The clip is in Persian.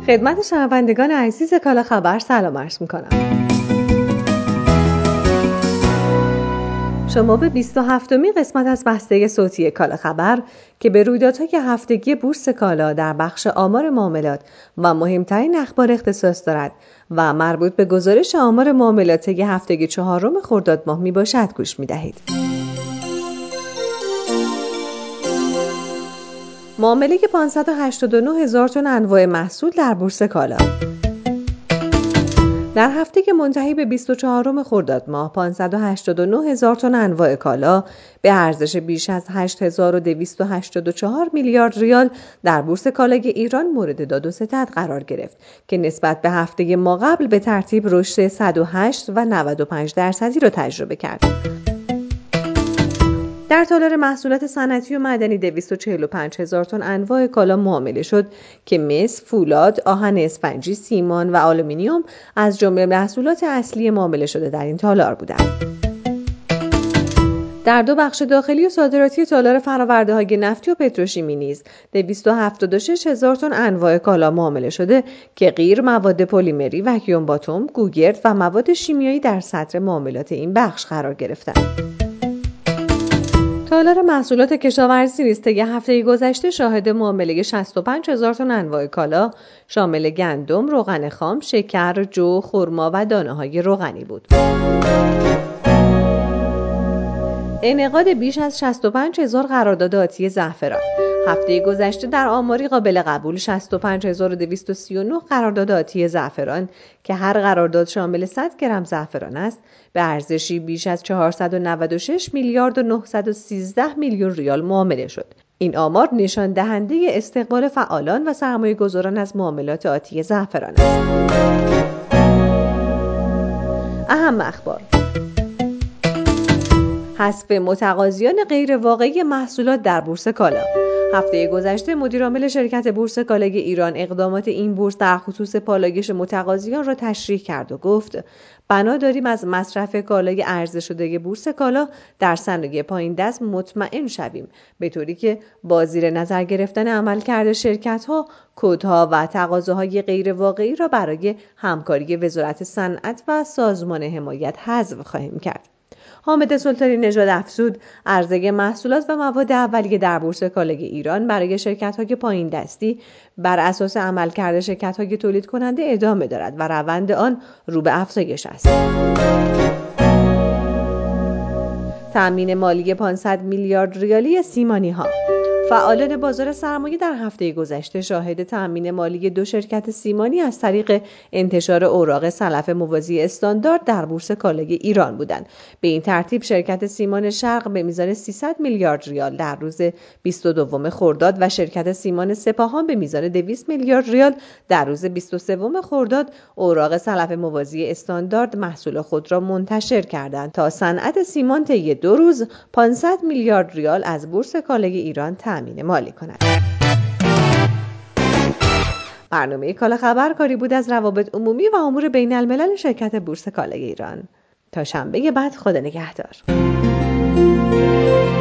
خدمت شنوندگان عزیز کالا خبر سلام عرض می‌کنم. شما به 27مین قسمت از بسته صوتی کالا خبر که به رویدادهای هفتگی بورس کالا در بخش آمار معاملات و مهمترین اخبار اختصاص دارد و مربوط به گزارش آمار معاملات هفتگی 4 خرداد ماه میباشد گوش می‌دهید. معامله 589,000 تن انواع محصول در بورس کالا. در هفته که منتهی به 24 خرداد ماه 589,000 تن انواع کالا به ارزش بیش از 8,284 میلیارد ریال در بورس کالای ایران مورد داد و ستد قرار گرفت که نسبت به هفته ماقبل به ترتیب رشد 108 و 95% را تجربه کرد. در تالار محصولات صنعتی و معدنی 245,000 تن انواع کالا معامله شد که مس، فولاد، آهن اسفنجی، سیمان و آلومینیوم از جمله محصولات اصلی معامله شده در این تالار بودند. در دو بخش داخلی و صادراتی تالار فرآورده‌های نفتی و پتروشیمی نیز 276,000 تن انواع کالا معامله شده که غیر مواد پلیمری، واکیوم باتوم، گوگرد و مواد شیمیایی در صدر معاملات این بخش قرار گرفتند. تالار محصولات کشاورزی نیز طی هفته گذشته شاهد معامله 65,000 تن انواع کالا شامل گندم، روغن خام، شکر، جو، خرما و دانه‌های روغنی بود. انعقاد بیش از 65,000 قرارداد آتی زعفران. هفته گذشته در آماری قابل قبول 65,239 قرارداد آتی زعفران که هر قرارداد شامل 100 گرم زعفران است به ارزشی بیش از 496 میلیارد و 913 میلیون ریال معامله شد. این آمار نشان دهنده استقبال فعالان و سرمایه‌گذاران از معاملات آتی زعفران است. اهم اخبار: حذف متقاضیان غیر واقعی محصولات در بورس کالا. هفته گذشته مدیرعامل شرکت بورس کالای ایران اقدامات این بورس در خصوص پالایش متقاضیان را تشریح کرد و گفت بنا داریم از مصرف کالای عرضه شده بورس کالا در صنایع پایین دست مطمئن شویم، به طوری که با زیر نظر گرفتن عملکرد شرکت‌ها، کدها و تقاضاهای غیر واقعی را برای همکاری وزارت صنعت و سازمان حمایت حذف خواهیم کرد. حامد سلطانی نژاد افزود عرضه محصولات و مواد اولیه در بورس کالای ایران برای شرکت‌های پایین دستی بر اساس عملکرد شرکت‌های تولید کننده ادامه دارد و روند آن رو به افزایش است. تأمین مالی 500 میلیارد ریالی سیمانی‌ها. فعالان بازار سرمایه در هفته گذشته شاهد تأمین مالی دو شرکت سیمانی از طریق انتشار اوراق سلف موازی استاندارد در بورس کالای ایران بودند. به این ترتیب شرکت سیمان شرق به میزان 300 میلیارد ریال در روز 22 خرداد و شرکت سیمان سپاهان به میزان 200 میلیارد ریال در روز 23 خرداد اوراق سلف موازی استاندارد محصول خود را منتشر کردند تا صنعت سیمان طی 2 روز 500 میلیارد ریال از بورس کالای ایران تأمین مالی کند. برنامه کالا خبر کاری بود از روابط عمومی و امور بین الملل شرکت بورس کالای ایران. تا شنبه بعد خدا نگهدار.